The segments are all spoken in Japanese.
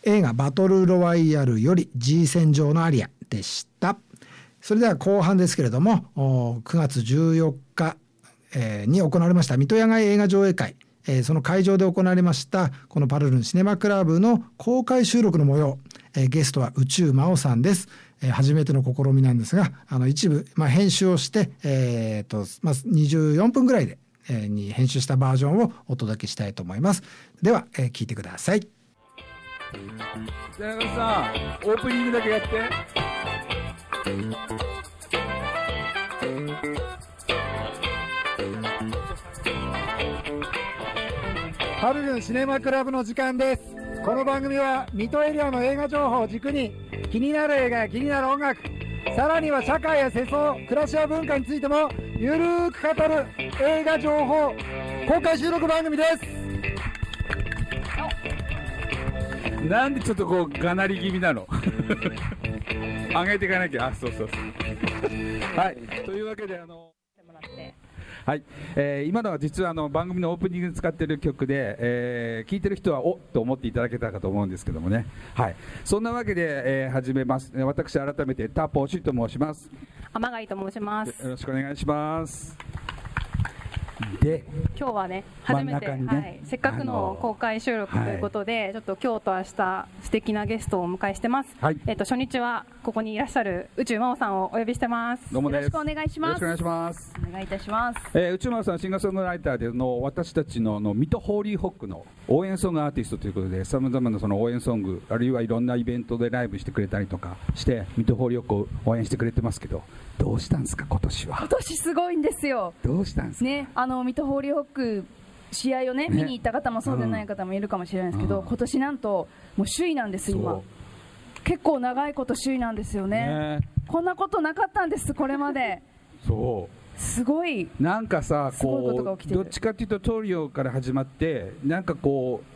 映画バトルロワイヤルより G 戦場のアリアでした。それでは後半ですけれども、9月14日、に行われました水戸野外映画上映会、その会場で行われましたこのパルルンシネマクラブの公開収録の模様、ゲストは宇宙真央さんです。初めての試みなんですが、一部、編集をして、24分ぐらいで、に編集したバージョンをお届けしたいと思います。では、聞いてください。 田中さん、オープニングだけやって。 パルルンシネマクラブの時間です。この番組は水戸エリアの映画情報を軸に気になる映画や気になる音楽、さらには社会や世相、暮らしや文化についてもゆるーく語る映画情報公開収録番組です。 なんでちょっとこうがなり気味なの上げていかなきゃ。そうはい、というわけではい、今のは実は番組のオープニングに使っている曲で、聞いてる人はおっと思っていただけたかと思うんですけどもね。はい、そんなわけで、始めます。私改めてタポシと申します。 天貝と申します。 よろしくお願いします。で今日はね初めて、せっかくの公開収録ということで、ちょっと今日と明日素敵なゲストをお迎えしてます。初日はここにいらっしゃる宇宙真央さんをお呼びしてます。 どうもです。 よろしくお願いします。 よろしくお願いします。 お願いいたします。 宇宙真央さん、シンガーソングライターでの私たちの水戸ホーリーホックの応援ソングアーティストということで、さまざまなその応援ソング、あるいはいろんなイベントでライブしてくれたりとかして水戸ホーリーホックを応援してくれてますけど、どうしたんですか今年は。 今年すごいんですよ。 どうしたんですかね。水戸ホーリーホック試合をね見に行った方もそうでない方もいるかもしれないですけど、今年なんともう首位なんです。今結構長いこと首位なんですよね。こんなことなかったんです、これまで。 そうすごいなんかさ、こうどっちかっていうとトリオから始まって、なんかこう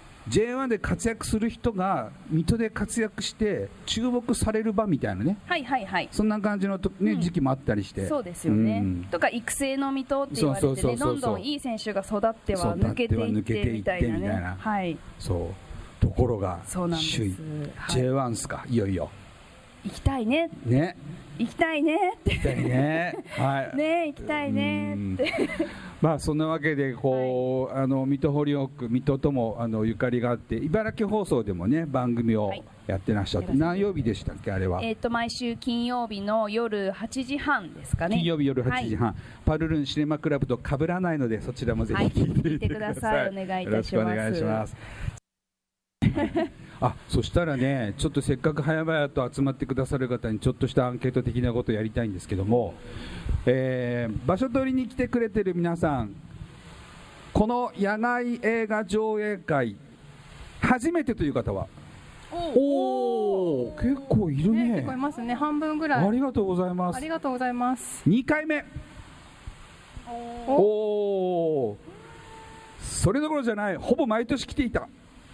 J1 で活躍する人が水戸で活躍して注目される場みたいなね、そんな感じの時期もあったりして。 そうですよね、とか育成の水戸って言われてね、どんどんいい選手が育っては抜けていってみたいなね。 そうところが首位 J1 っすか。いよいよ行きたいね行きたいねって行きたいねね行きたいねってそんなわけでこう、水戸ホーリーホック、水戸ともゆかりがあって、茨城放送でもね番組をやってらっしゃって、何曜日でしたっけあれは。 毎週金曜日の夜8時半ですかね。 金曜日夜8時半、パルルンシネマクラブと被らないので、そちらもぜひ聞いてください。 お願いいたします。よろしくお願いします。 そしたらね、ちょっとせっかく早々と集まってくださる方にちょっとしたアンケート的なことをやりたいんですけども、場所取りに来てくれてる皆さん、この野外映画上映会初めてという方は。お結構いるね。 結構いますね。半分ぐらい。 ありがとうございます。 ありがとうございます。 2回目。それどころじゃない、ほぼ毎年来ていた。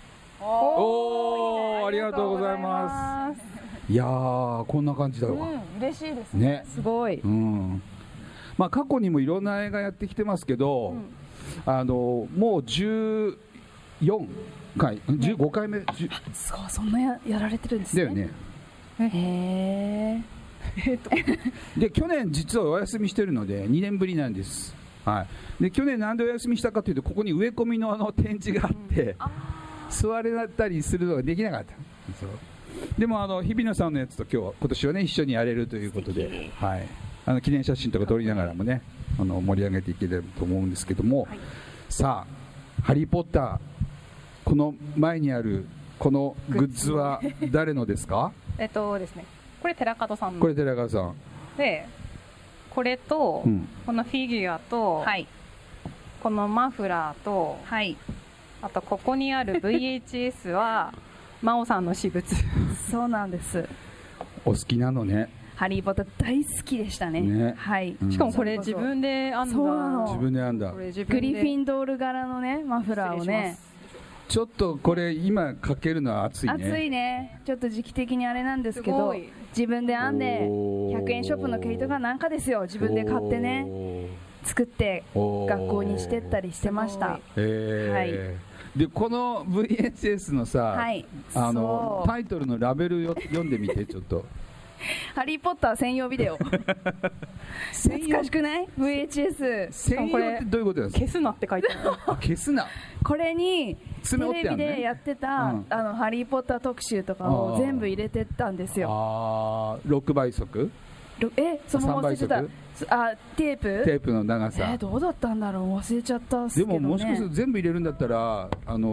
ありがとうございます。いやー、こんな感じだわ。 嬉しいですね。すごい。 過去にもいろんな映画やってきてますけど、もう14回、15回目。 そう、そんなやられてるんですね。 だよね。 へー。で、去年実はお休みしてるので2年ぶりなんです。で、去年なんでお休みしたかというと、ここに植え込みの展示があって、座れたりするのができなかった。でも日比野さんのやつと今年はね一緒にやれるということで、記念写真とか撮りながらもね盛り上げていければと思うんですけども、さあハリーポッター、この前にあるこのグッズは誰のですか？ ですね、これ寺門さんの。 これ寺門さんで、これと、このフィギュアと、このマフラーと、あとここにある VHS は真央さんの私物。 そうなんです。 お好きなのね。 ハリーポッター大好きでしたね。 しかもこれ自分で編んだ。 自分で編んだ。 グリフィンドール柄のねマフラーをね。 ちょっとこれ今かけるのは暑いね。 暑いね。ちょっと時期的にあれなんですけど、自分で編んで100円ショップの毛糸がなんかですよ。自分で買ってね作って学校にしてったりしてました。 でこの VHS のさ、 はい、 タイトルのラベル読んでみてちょっとハリーポッター専用ビデオ懐かしくない？ VHS 専用ってどういうことですか？ 消すなって書いてある消すな。 これにテレビでやってた、 うん、 ハリーポッター特集とかを全部入れてったんですよ。 6倍速？ そのまま忘れてた。テープの長さ。 どうだったんだろう、忘れちゃったっすけどね。 でももしかすると全部入れるんだったら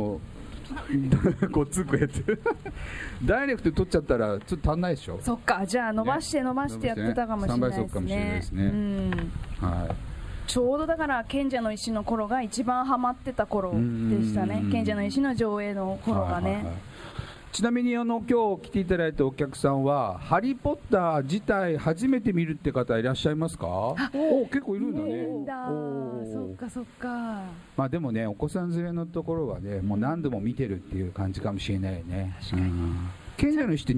ごっつくやつダイレクトで撮っちゃったらちょっと足んないでしょ。 そっか、じゃあ伸ばして伸ばしてやってたかもしれないですね。3倍速かもしれないですね、うん、はい、ちょうどだから賢者の石の頃が一番ハマってた頃でしたね。賢者の石の上映の頃がね、はいはいはい。 ちなみに今日来ていただいたお客さんはハリーポッター自体初めて見るって方いらっしゃいますか？結構いるんだね。 そっかそっか。 まあでもね、お子さん連れのところはね、もう何度も見てるっていう感じかもしれないね。確かに。賢者の石って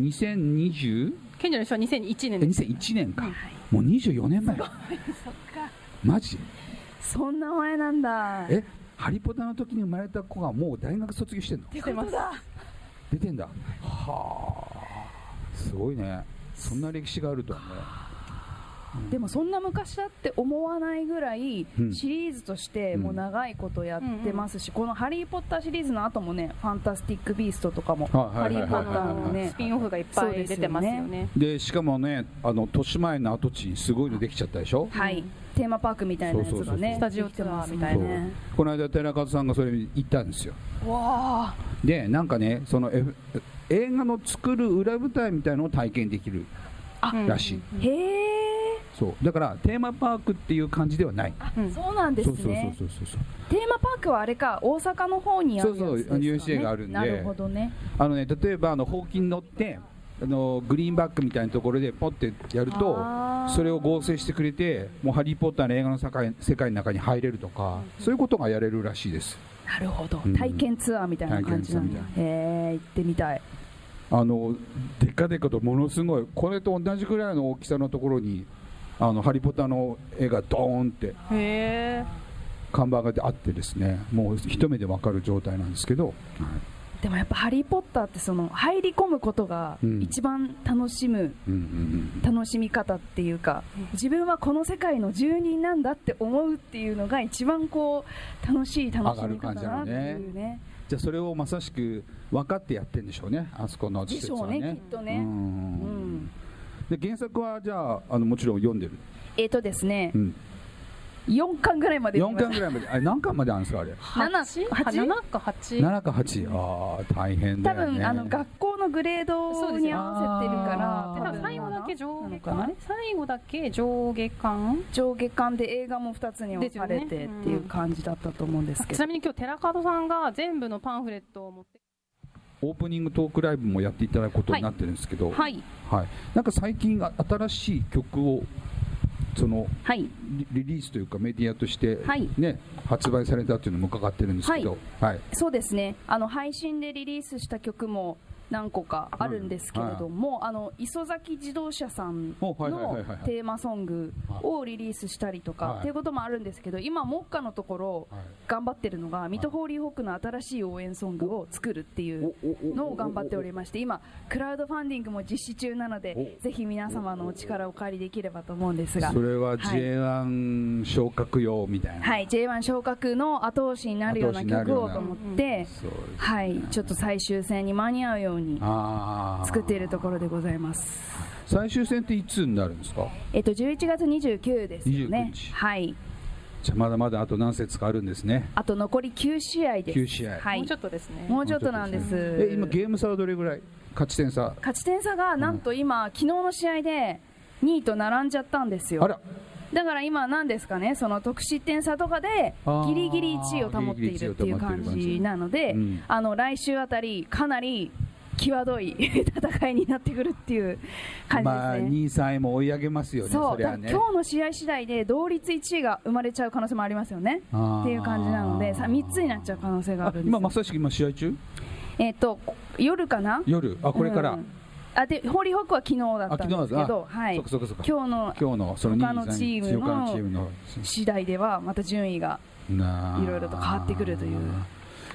2020？ 賢者の石は2001年です。 2001年か、もう24年前。そっか。マジ？ そんな前なんだ。 ハリーポッターの時に生まれた子がもう大学卒業してんの？ 出てます。 出てんだ。はあ、すごいね。そんな歴史があるとはね。 でもそんな昔だって思わないぐらいシリーズとしてもう長いことやってますし、このハリーポッターシリーズの後もね、ファンタスティックビーストとかもハリーポッターのねスピンオフがいっぱい出てますよね。 でしかもね、豊島園の跡地にすごいのできちゃったでしょ。 はい、テーマパークみたいなやつがね、 スタジオツアーみたいなね。 この間寺門さんがそれに行ったんですよ。 わー。 でなんかね、その、映画の作る裏舞台みたいのを体験できるらしい。 へー。 そうだからテーマパークっていう感じではない。 そうなんですね。そうテーマパークはあれか、大阪の方にあるやつですかね。 USJ があるんで。 なるほどね。 例えばほうきに乗ってグリーンバックみたいなところでポッてやると、それを合成してくれて、もうハリーポッターの映画の世界の中に入れるとか、そういうことがやれるらしいです。 なるほど、体験ツアーみたいな感じなんだ。行ってみたい。 でっかでかとものすごい、これと同じぐらいの大きさのところにハリーポッターの絵がドーンって看板があってですね、もう一目で分かる状態なんですけど、はい、 でもやっぱハリーポッターってその入り込むことが一番楽しむ、楽しみ方っていうか、自分はこの世界の住人なんだって思うっていうのが一番こう楽しみ方だなっていうね。 じゃあそれをまさしく分かってやってるんでしょうね、あそこの施設はね。 でしょうね、きっとね。 で原作はじゃあもちろん読んでる？ ですね、4巻ぐらいまで読みました。 4巻ぐらいまで。何巻まであるんですか、あれ。 7か8。 7か8。ああ、大変だよね。 多分学校のグレードに合わせてるから、 最後だけ上下巻。最後だけ上下巻。 上下巻で映画も2つに分かれてっていう感じだったと思うんですけど。 ちなみに今日寺門さんが全部のパンフレットを持って。 オープニングトークライブもやっていただくことになってるんですけど、はい、なんか最近新しい曲をリリースというかメディアとしてね、発売されたというのも伺ってるんですけど、 そうですね、配信でリリースした曲も何個かあるんですけれども、磯崎自動車さんのテーマソングをリリースしたりとかっていうこともあるんですけど、今目下のところ頑張ってるのが水戸ホーリーホークの新しい応援ソングを作るっていうのを頑張っておりまして、今クラウドファンディングも実施中なので、ぜひ皆様のお力をお借りできればと思うんですが、 それは J1 昇格用みたいな、 はい、J1 昇格の後押しになるような曲をと思って、はい、ちょっと最終戦に間に合うように作っているところでございます。 最終戦っていつになるんですか ？11月29ですよね。はい。 じゃあまだまだあと何節かあるんですね。 あと残り9試合です。 9試合、 はい、 もうちょっとですね。 もうちょっとなんです。 今ゲーム差はどれぐらい？勝ち点差がなんと今、昨日の試合で2位と並んじゃったんですよ。あら、だから今何ですかね、その得失点差とかでギリギリ1位を保っているっていう感じなので、来週あたりかなり際どい戦いになってくるっていう感じですね。 2位3位も追い上げますよね。 そう、 それはね、 今日の試合次第で同率1位が生まれちゃう可能性もありますよねっていう感じなので、3つになっちゃう可能性があるんですよ。 今まさしく今試合中？ 夜かな。 夜、これから、 でホーリーホークは昨日だったんですけど、はい、今日のその他のチームの次第ではまた順位がいろいろと変わってくるという。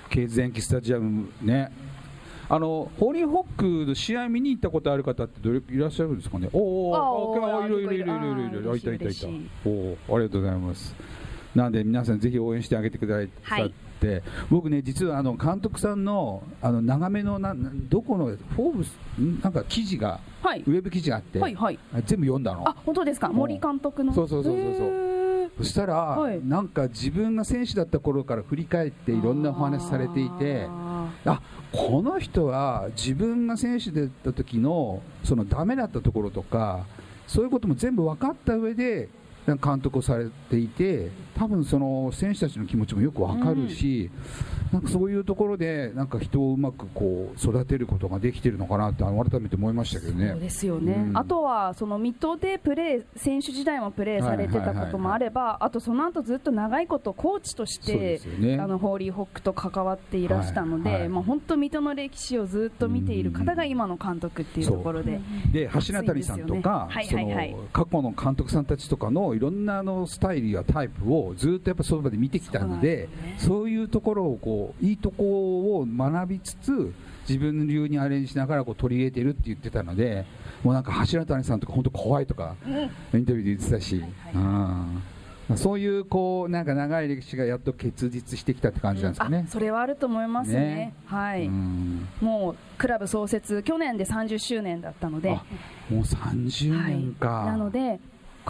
ケーズ電気スタジアムね、ホーリーホックの試合見に行ったことある方ってどれいらっしゃるんですかね。おお、いる、いた、ありがとうございます。なんで皆さんぜひ応援してあげてくださって、僕ね実は監督さんの長めのどこのフォーブスなんか記事が、ウェブ記事があって、全部読んだの。 あ、本当ですか。森監督の。 そう。そしたら、なんか自分が選手だった頃から振り返っていろんなお話されていて、この人は自分が選手だった時のそのダメだったところとかそういうことも全部分かった上で監督をされていて、多分その選手たちの気持ちもよく分かるし、なんかそういうところでなんか人をうまくこう育てることができているのかなって改めて思いましたけどね。 そうですよね、あとはその水戸で選手時代もプレーされてたこともあれば、あとその後ずっと長いことコーチとして、ホーリーホックと関わっていらしたので、本当水戸の歴史をずっと見ている方が今の監督っていうところで、 橋渡さんとか、過去の監督さんたちとかのいろんなスタイルやタイプをずっとやっぱその場で見てきたので、そういうところをいいところを学びつつ自分流にアレンジしながら取り入れてるって言ってたので、もうなんか橋渡さんとか本当怖いとかインタビューで言ってたし、そういうなんか長い歴史がやっと結実してきたって感じなんですかね。 それはあると思いますね。もうクラブ創設去年で30周年だったので、 もう30年か、 なので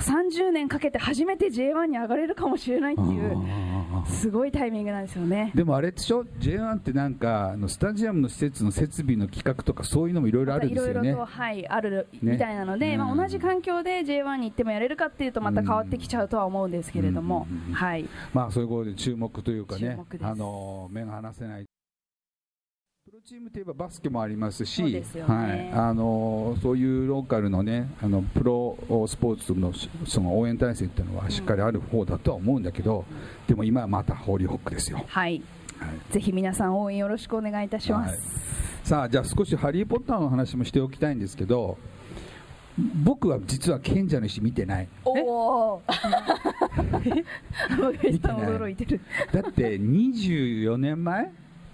30年かけて初めて J1 に上がれるかもしれないっていうすごいタイミングなんですよね。 でもあれでしょ、 J1 ってなんかスタジアムの施設の設備の企画とかそういうのもいろいろあるんですよね。 いろいろと、あるみたいなので、同じ環境で J1 に行ってもやれるかっていうとまた変わってきちゃうとは思うんですけれども、 そういうことで注目というかね、目が離せない。プロチームといえばバスケもありますし、そういうローカルのねプロスポーツのその応援体制っていうのはしっかりある方だとは思うんだけど、でも今はまたホーリーホックですよ。 ぜひ皆さん応援よろしくお願いいたします。 さあ、じゃあ少しハリーポッターの話もしておきたいんですけど、僕は実は賢者の石見てない。 驚いてる。 だって24年前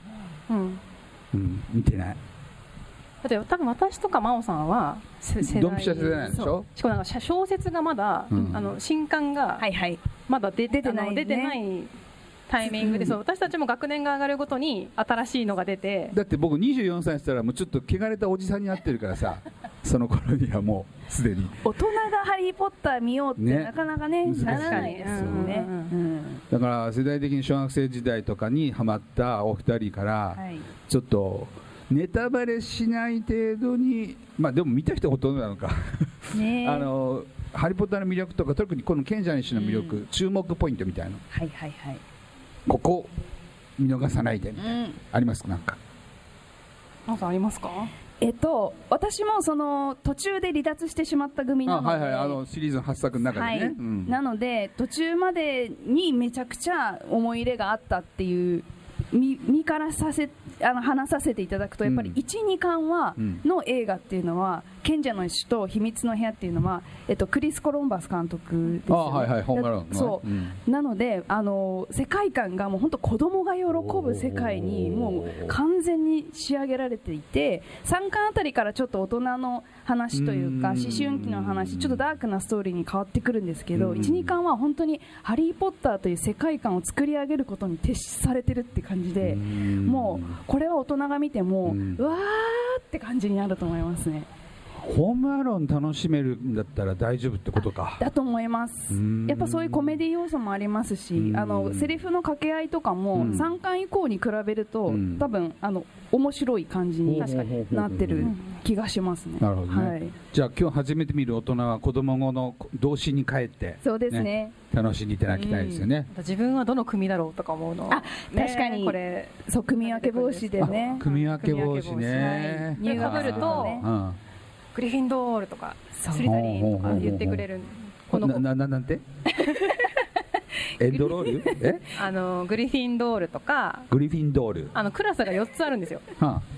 見てない。 だって多分私とか真央さんはドンピシャ世代なんでしょ。 しかもなんか小説がまだ、新刊がまだ出てないタイミングで、私たちも学年が上がるごとに新しいのが出て、 だって僕24歳したらもうちょっと汚れたおじさんになってるからさその頃にはもうすでに大人がハリーポッター見ようってなかなかねならないですよね。 だから世代的に小学生時代とかにハマったお二人から、ちょっとネタバレしない程度に、でも見た人ほとんどなのかハリーポッターの魅力とか、特にこの賢者の石の魅力、注目ポイントみたいな、ここ見逃さないで、ありますか？なんかありますか？ 私もその途中で離脱してしまった組なので、 シリーズの8作の中でね、 なので途中までにめちゃくちゃ思い入れがあったっていう身から話させていただくと、やっぱり 1,2 巻の映画っていうのは賢者の石と秘密の部屋っていうのは、クリス・コロンバス監督ですよね。なので世界観がもう本当子供が喜ぶ世界にもう完全に仕上げられていて、3巻あたりからちょっと大人の話というか思春期の話、ちょっとダークなストーリーに変わってくるんですけど、1,2 巻は本当にハリー・ポッターという世界観を作り上げることに徹されてるって感じで、もうこれは大人が見てもうわーって感じになると思いますね。 ホームアローン楽しめるんだったら大丈夫ってことか。 だと思います。やっぱそういうコメディ要素もありますし、セリフの掛け合いとかも3巻以降に比べると、多分面白い感じになってる気がしますね。 なるほどね。じゃあ今日初めて見る大人は子供語の童心に帰って、 そうですね、 楽しんでいただきたいですよね。 自分はどの組だろうとか思うの。 確かにこれ組み分け防止でね。 組み分け防止ね。 入学するとグリフィンドールとかスリザリンとか言ってくれる。 なんてエンドロール？ グリフィンドールとか。 グリフィンドール。 クラスが4つあるんですよ。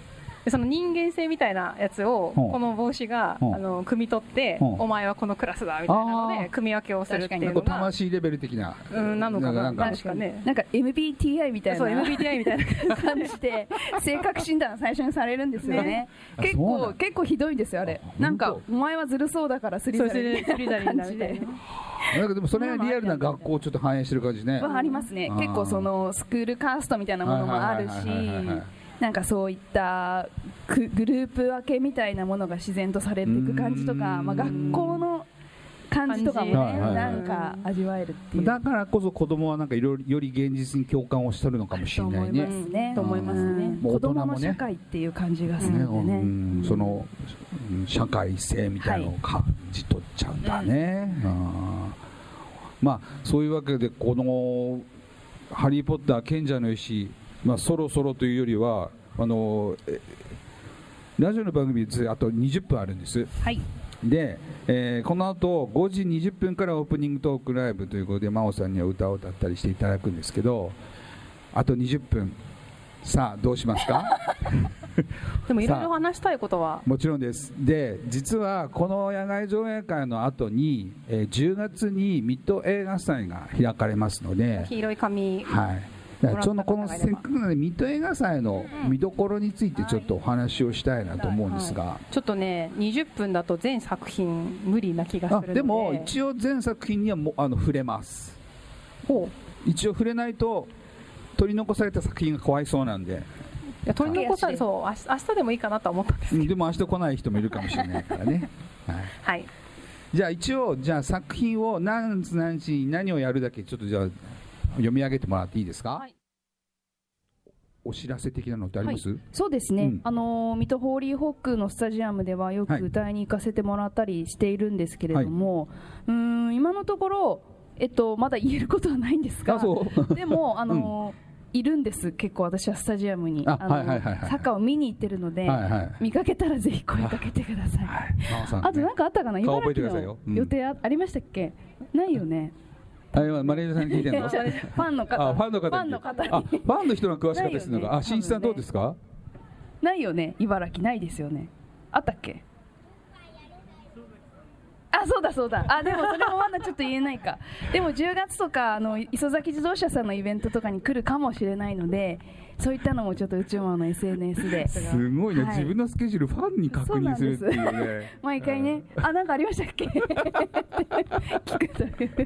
でその人間性みたいなやつをこの帽子が汲み取ってお前はこのクラスだみたいなので組み分けをするっていうのが魂レベル的ななのかな。確かね、 なんか MBTI みたいな、 そう MBTI みたいな感じで性格診断最初にされるんですよね。結構ひどいんですよあれ。なんかお前はずるそうだからスリザリンみたいな感じで。 なんかでもそれはリアルな学校をちょっと反映してる感じね。 ありますね。結構そのスクールカーストみたいなものもあるし、なんかそういったグループ分けみたいなものが自然とされていく感じとか、まあ、学校の感じとかもね、なんか味わえるっていう。 だからこそ子供はなんかより現実に共感をしてるのかもしれないね。 と思いますね。子供の社会っていう感じがするんでね。 その社会性みたいなのを感じ取っちゃうんだね。まあそういうわけでこのハリー・ポッター賢者の石、まあ、そろそろというよりはラジオの番組であと20分あるんです、 はい、 で、この後5時20分からオープニングトークライブということで真央さんには歌を歌ったりしていただくんですけど、あと20分さあどうしますかでもいろいろ話したいことはもちろんです。で実はこの野外上映会の後に、10月にミッド映画祭が開かれますので、 黄色い紙、 はい、ちょうどこのせっかくなのでミッド映画祭の見どころについてちょっとお話をしたいなと思うんですが、 ちょっとね20分だと全作品無理な気がするので、 でも一応全作品には触れます。一応触れないと取り残された作品がかわいそうなんで、 いや取り残されそう、明日でもいいかなとは思ったんですけど、 でも明日来ない人もいるかもしれないからねはい、 じゃあ一応作品を何日何時に何をやるだけちょっとじゃあ読み上げてもらっていいですか。はい、お知らせ的なのってあります？はい、 そうですね、水戸ホーリーホックのスタジアムではよく歌いに行かせてもらったりしているんですけれども、はい、今のところ、まだ言えることはないんですが、でもいるんです。結構私はスタジアムにサッカーを見に行ってるので、見かけたらぜひ声かけてください。あと何かあったかな、茨城の予定ありましたっけ？ないよね。 マネージャーさんに聞いてるの？ファンの方に。ファンの人が詳しかったですのが、新一さんどうですか？ ないよね、茨城ないですよね。あったっけ？そうだ。でもそれもまだちょっと言えないか。でも10月とか磯崎自動車さんのイベントとかに来るかもしれないので、そういったのもちょっと内間の SNS で。 すごいね、自分のスケジュールファンに確認するっていうね。 毎回ね、なんかありましたっけ？聞くという。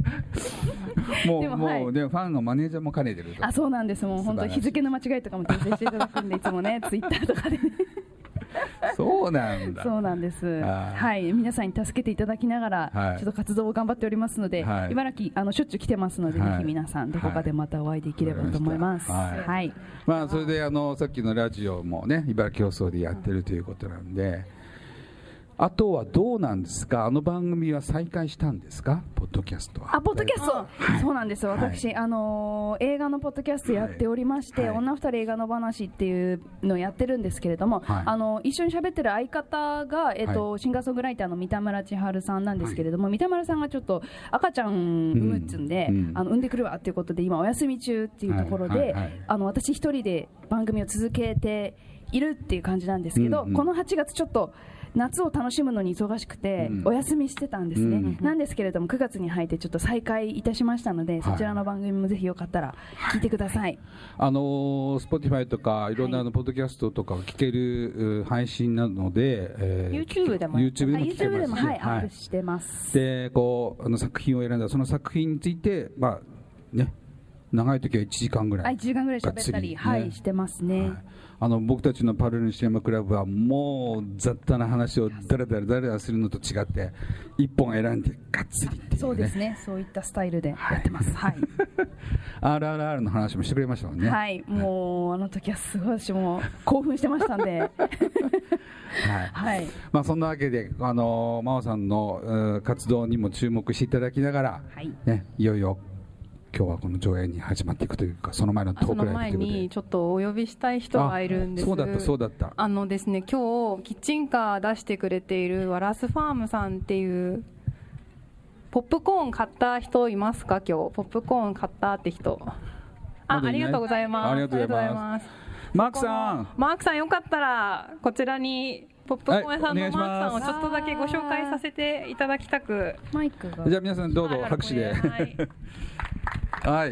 もうね、ファンのマネージャーも兼ねてると。 そうなんです。もう本当日付の間違いとかも訂正していただくんで、いつもねツイッターとかでね。 そうなんだ。 そうなんです。はい、皆さんに助けていただきながら、ちょっと活動を頑張っておりますので、茨城しょっちゅう来てますので、ぜひ皆さんどこかでまたお会いできればと思います。はい。 まあそれでさっきのラジオもね、茨城放送でやってるということなんで。あとはどうなんですか、番組は再開したんですか、ポッドキャストは。 ポッドキャスト、そうなんですよ、私、映画のポッドキャストやっておりまして、女二人映画の話っていうのをやってるんですけれども、一緒に喋ってる相方が、シンガーソングライターの三田村千春さんなんですけれども、三田村さんがちょっと赤ちゃん産むっつんで、産んでくるわっていうことで、今お休み中っていうところで、私一人で番組を続けているっていう感じなんですけど、この8月ちょっと夏を楽しむのに忙しくてお休みしてたんですね、なんですけれども9月に入ってちょっと再開いたしましたので、そちらの番組もぜひよかったら聞いてください。 Spotify とかいろんなポッドキャストとか聞ける配信なので、 YouTube でもアップしてます。 で作品を選んだその作品について長い時は1時間ぐらい 1時間ぐらい喋ったりしてますね。 僕たちのパルルシネマクラブはもう雑多な話をだらだらするのと違って一本選んでがっつりっていうね。 そうですね、そういったスタイルでやってます。 RRR の話もしてくれましたもんね。 もう時はすごい私も興奮してましたんでそんなわけで真央さんの活動にも注目していただきながら、いよいよ今日はこの上映に始まっていくというか、その前のトークライブということで、その前にちょっとお呼びしたい人がいるんです。 そうだったですね、今日キッチンカー出してくれているワラスファームさんっていうポップコーン買った人いますか？今日ポップコーン買ったって人。ありがとうございます。 ありがとうございます。 マークさん、 マークさんよかったらこちらにポップコーン屋さんのマークさんをちょっとだけご紹介させていただきたく。 マイクが。 じゃあ皆さんどうぞ拍手で。はい。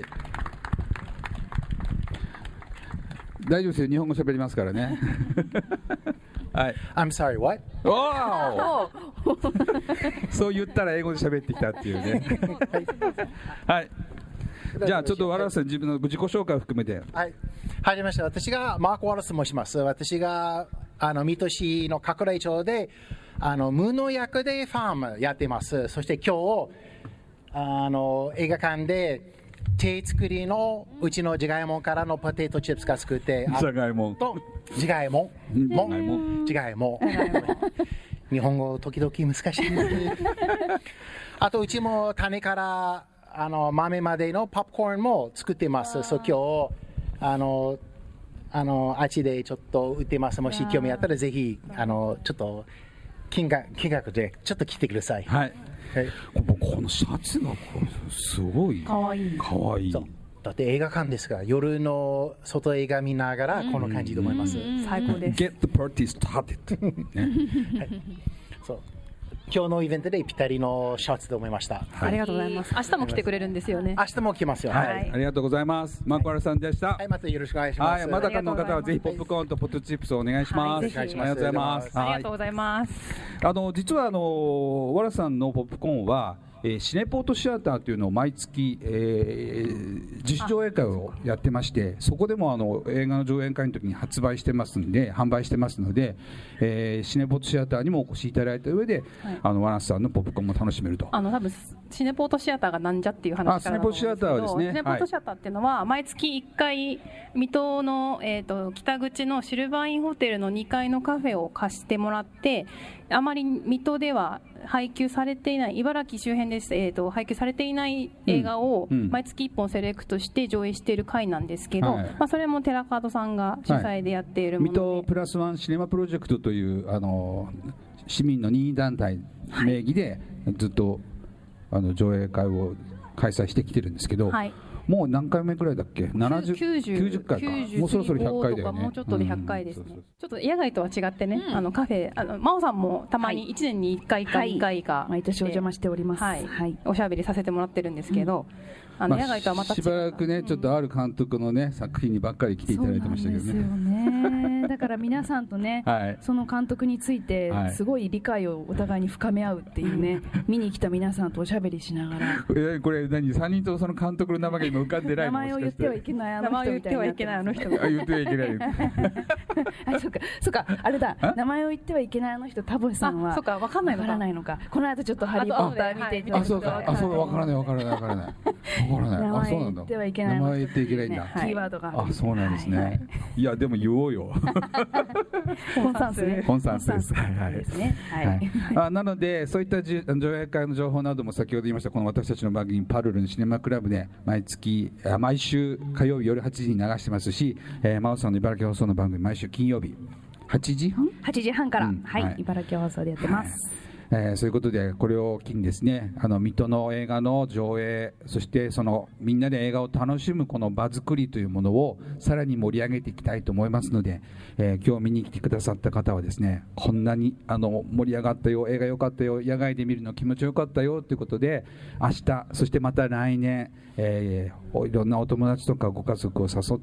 大丈夫ですよ、日本語喋りますからね。はい。 I'm sorry, what? おーそう言ったら英語で喋ってきたっていうね。はい。じゃあちょっとワラスさん自分の自己紹介を含めて。 はい。はじめまして。私がマーク・ワラスと申します。私が水戸市の加倉井町で無農薬でファームやっています。そして今日映画館で手作りのうちのじゃがいもからのポテトチップスが作ってじゃがいもとじゃがいもじゃがいも日本語時々難しいですあとうちも種から豆までのポップコーンも作っています。そう今日あっちでちょっと売ってます。もし興味あったらぜひちょっと金額でちょっと来てください。 はい。このシャツがすごいかわいい。 だって映画館ですから夜の外映画見ながらこの感じと思います。 最高です。 Get the party started 、 はい、そう今日のイベントでぴったりのシャツと思いました。 ありがとうございます。明日も来てくれるんですよね。 明日も来ますよ。 はい、ありがとうございます。マーク・ワラさんでした。 はい、またよろしくお願いします。 はい、まだかの方はぜひポップコーンとポテトチップスをお願いします。 はい、 ありがとうございます。 ありがとうございます。 実はワラさんのポップコーンはシネポートシアターというのを毎月、自主上映会をやってまして、そこでも映画の上映会の時に販売してますので、シネポートシアターにもお越しいただいた上で、はい、ワラさんのポップコーンも楽しめると。 多分シネポートシアターがなんじゃっていう話からだと思うんですけど、 シネポートシアターはですね、 シネポートシアターっていうのは毎月1回水戸の、北口のシルバーインホテルの2階のカフェを貸してもらって、あまり水戸では配給されていない、茨城周辺です、配給されていない映画を毎月1本セレクトして上映している会なんですけど、はい、それもテラカードさんが主催でやっているもので、 水戸プラスワンシネマプロジェクトという市民の任意団体名義でずっと、上映会を開催してきてるんですけど、はい、もう何回目くらいだっけ？90回か。もうそろそろ100回だよね。 もうちょっとで100回ですね。ちょっと野外とは違ってね、カフェ、真央さんもたまに1年に1回か2回か、 毎年お邪魔しております。 はい。おしゃべりさせてもらってるんですけど、野外とはまた違う。 しばらくね、ちょっとある監督のね、作品にばっかり来ていただいてましたけどね。 そうなんですよね。だから皆さんとね、その監督についてすごい理解をお互いに深め合うっていうね、見に来た皆さんとおしゃべりしながら。 これ何？3人ともその監督の名前が今浮かんでないの？ 名前を言ってはいけないあの人みたいな。 名前を言ってはいけないあの人が。 言ってはいけない。 そうかあれだ。名前を言ってはいけないあの人、田星さんは。 そうか、わかんないのか。この後ちょっとハリーポッター見ていただくと。 そうか。そうわからない。 名前言ってはいけない。 名前言っていけないんだ。 キーワードが。 そうなんですね。いやでも言おうよ。 本産数ね。 本産数です。はい。なのでそういった上映会の情報なども先ほど言いましたこの私たちの番組パルルのシネマクラブで毎週火曜日夜8時に流してますし、真央さんの茨城放送の番組毎週金曜日8時半から茨城放送でやってます。 そういうことでこれを機にですね水戸の映画の上映そしてみんなで映画を楽しむこの場作りというものをさらに盛り上げていきたいと思いますので、今日見に来てくださった方はですねこんなに盛り上がったよ映画良かったよ野外で見るの気持ちよかったよということで明日そしてまた来年、いろんなお友達とかご家族を誘って、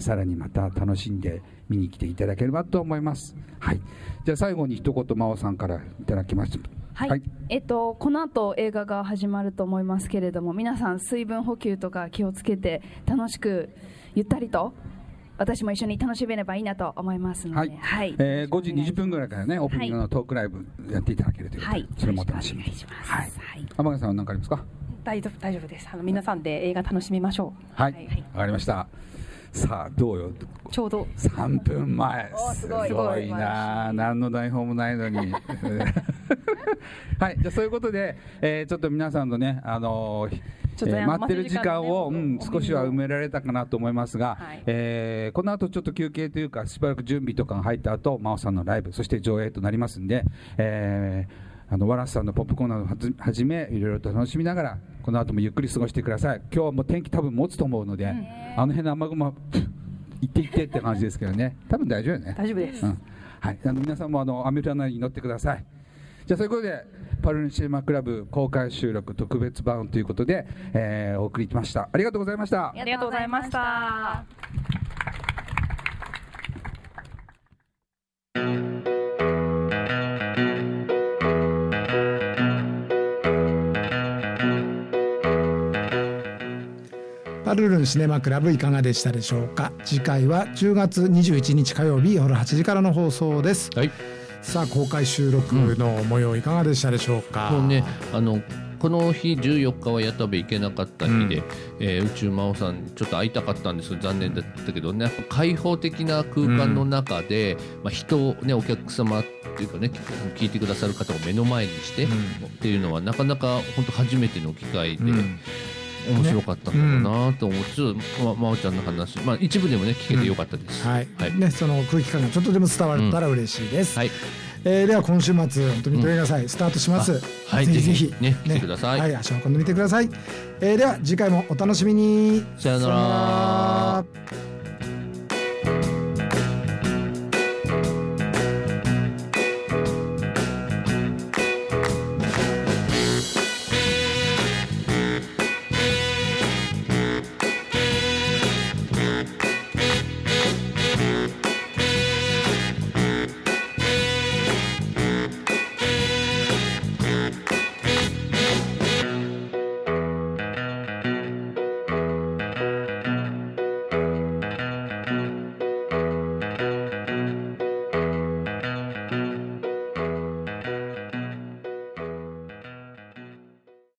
さらにまた楽しんで見に来ていただければと思います。はい。じゃあ最後に一言真央さんからいただきました。 はい。この後映画が始まると思いますけれども、皆さん水分補給とか気をつけて楽しくゆったりと私も一緒に楽しめればいいなと思いますので、はい。 5時20分ぐらいからねオープニングのトークライブやっていただけるということで、それも楽しみに。はい。天海さんは何かありますか？ 大丈夫です。皆さんで映画楽しみましょう。 はい。わかりました。さあどうよちょうど 3分前すごいな何の台本もないのにはい。じゃあそういうことで、ちょっと皆さんのね待ってる時間を、少しは埋められたかなと思いますが、この後ちょっと休憩というかしばらく準備とかが入った後真央さんのライブそして上映となりますんで、ワラスさんのポップコーナーをはじめいろいろと楽しみながらこの後もゆっくり過ごしてください。今日はもう天気多分持つと思うので、あの辺の雨雲行って行ってって感じですけどね、多分大丈夫よね。 大丈夫です、 はい、皆さんも雨降らないに乗ってください。じゃあそういうことでパルルンシネマクラブ公開収録特別版ということで、お送りしました。ありがとうございました。 ありがとうございました。 パルルンシネマクラブいかがでしたでしょうか。次回は10月21日火曜日夜8時からの放送です。さあ公開収録の模様いかがでしたでしょうか。 もうね、この日14日は矢田部行けなかった日で、宇宙魔王さんちょっと会いたかったんですけど残念だったけどね、やっぱ開放的な空間の中で、人をね、お客様っていうかね、聞いてくださる方を目の前にして、っていうのはなかなか本当初めての機会で、面白かったんだろうなと思って、真央ちゃんの話、一部でもね聞けてよかったです。 ね、その空気感がちょっとでも伝わったら嬉しいです。では今週末本当に水戸映画祭スタートします。ぜひぜひね来てください。 足を運んでみてください。では次回もお楽しみに。 さよなら。